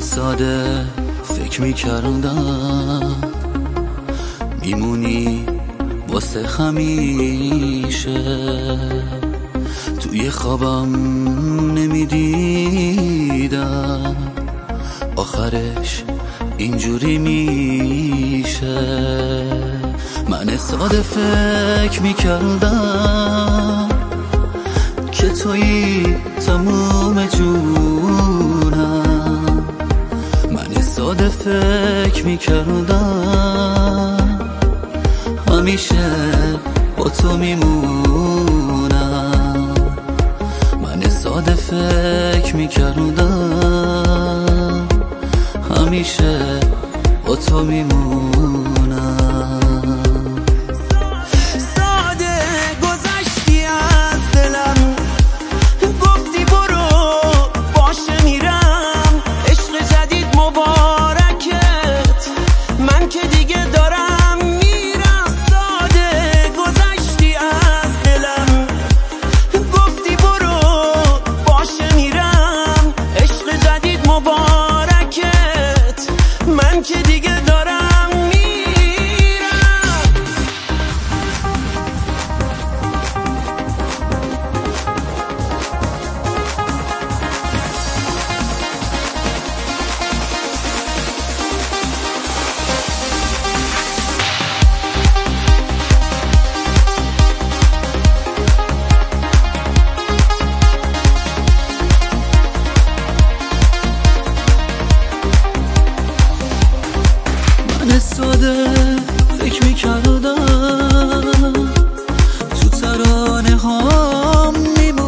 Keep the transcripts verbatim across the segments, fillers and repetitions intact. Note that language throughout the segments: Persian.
ساده فکر میکردم میمونی واسه همیشه، توی خوابم نمیدیدم آخرش اینجوری میشه. من ساده فکر میکردم که توی تموم جونم، من ساده فکر میکردم همیشه با تو میمونم، من ساده فکر میکردم همیشه با تو میمونم. ساده گذشتی از دلم، گفتی برو باشه میرم، عشق جدید مبارکت، من که دیگه دارم میرم. ساده گذشتی از دلم، گفتی برو باشه میرم، عشق جدید مبارکت، من که دیگه دارم ساده فکر میکردم تو ترانه هام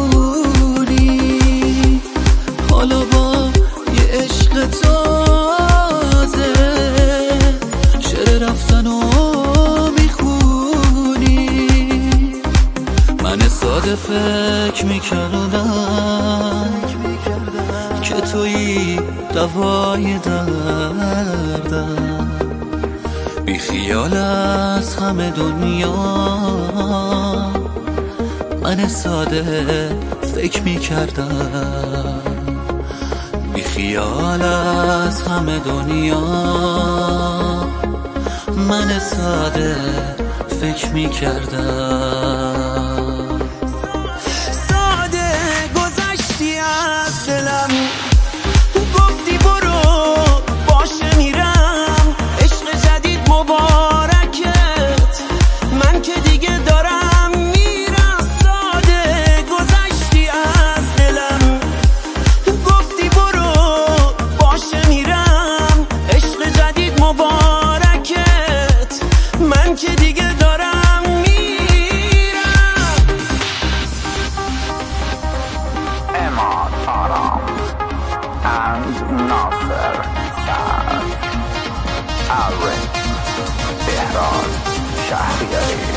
میمونی، حالا با یه عشق تازه شعر رفتن و میخونی. من ساده فکر میکردم که توی دوای دردم، بی خیال از همه دنیا، من ساده فکر میکردم بی خیال از همه دنیا، من ساده فکر میکردم. ساده گذشتی از دلم، گفتی برو باشه میرم، عشق جدید مبارکت، من که دیگه دارم میرم. ساده گذشتی از دلم، گفتی برو باشه میرم، عشق جدید مبارکت، من که دیگه دارم میرم. اماد آرام and ناصر سعد، عرض بهراد شهریاری.